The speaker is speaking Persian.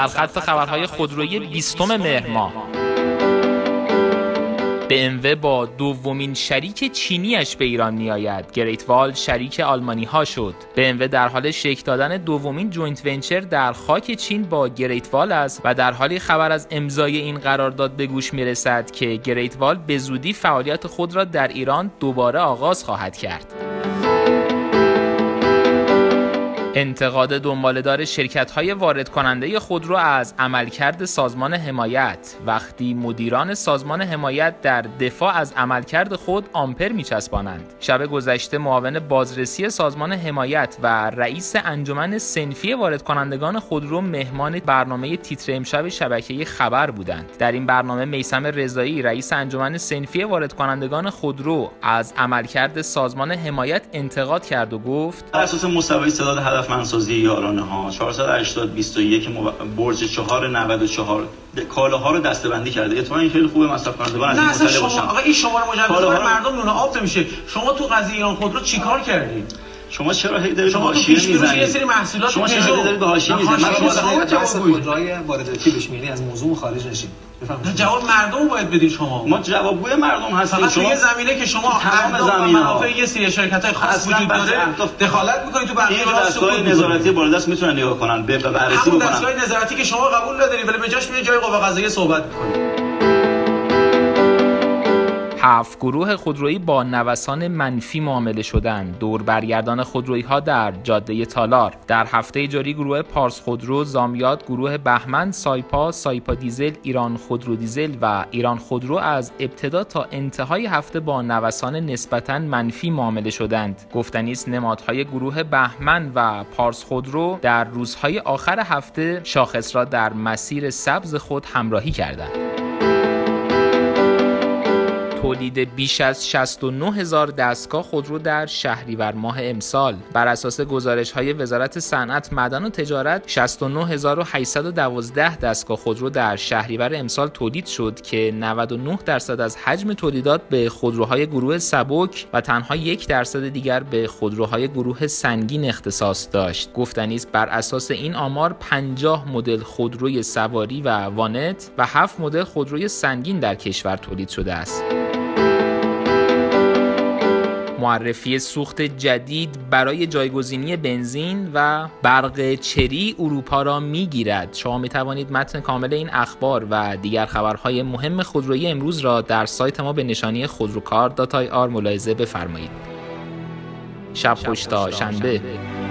سرخط خبرهای خودرویی 20 مهر ماه. BMW با دومین شریک چینیش به ایران میآید. گریت وال شریک آلمانی ها شد. BMW در حال شکل دادن دومین جوینت ونچر در خاک چین با گریت وال است و در حالی خبر از امضای این قرارداد به گوش میرسد که گریت وال به زودی فعالیت خود را در ایران دوباره آغاز خواهد کرد. انتقاد دنباله‌دار شرکت‌های وارد کننده خودرو از عملکرد سازمان حمایت. وقتی مدیران سازمان حمایت در دفاع از عملکرد خود آمپر می‌چسبانند. شب گذشته معاون بازرسی سازمان حمایت و رئیس انجمن صنفی وارد کنندگان خودرو مهمان برنامه تیتر امشب شبکه خبر بودند. در این برنامه میثم رضایی رئیس انجمن صنفی وارد کنندگان خودرو از عملکرد سازمان حمایت انتقاد کرد و گفت: بر اساس مسابقه استعداد هدفمندسازی یارانه ها 480-21 برج 494 کالاها رو دسته‌بندی کرده. اتفاقا این خیلی خوبه مصرف کنندگان از این مطلع باشن. آقا این شماره مجوز مردم نون آب نمیشه. شما تو قضیه ایران خودرو چیکار کردید؟ شما چرا هی دارید حاشیه میزنید؟ یه سری محصولات شما چرا دارید به حاشیه میزنید؟ شما خودروهای وارداتی بهش میگن از موضوع خارج نشید. بفهمید جواب مردم باید بدین شما. ما جوابگوی مردم هستیم. شما یه زمینه که شما تمام منافع یه سری شرکت‌های خاص وجود داره دخالت می‌کنید تو بقیه دستگاه نظارتی بالادست میتونن نگاه کنن به بررسی بکنن. دستگاه نظارتی که شما قبول ندارید ولی به جاش میاد جای قوه قضاییه صحبت می‌کنید. 7 گروه خودرویی با نوسان منفی معامله شدند. دور برگردان خودرویی‌ها در جاده تالار. در هفته جاری گروه پارس خودرو، زامیات، گروه بهمن، سایپا دیزل، ایران خودرو دیزل و ایران خودرو از ابتدا تا انتهای هفته با نوسان نسبتاً منفی معامله شدند. گفتنی است نمادهای گروه بهمن و پارس خودرو در روزهای آخر هفته شاخص را در مسیر سبز خود همراهی کردند. تولید بیش از 69,000 دستگاه خودرو در شهریور ماه امسال. بر اساس گزارش‌های وزارت صنعت، معدن و تجارت 69,812 دستگاه خودرو در شهریور امسال تولید شد که 99% از حجم تولیدات به خودروهای گروه سبک و تنها 1% دیگر به خودروهای گروه سنگین اختصاص داشت. گفتنی است بر اساس این آمار 50 مدل خودروی سواری و وانت و 7 مدل خودروی سنگین در کشور تولید شده است. معرفی سوخت جدید برای جایگزینی بنزین و برق چری اروپا را میگیرد. شما می توانید متن کامل این اخبار و دیگر خبرهای مهم خودرویی امروز را در سایت ما به نشانی خودروکار.ir ملاحظه بفرمایید. شب خوش تا شنبه.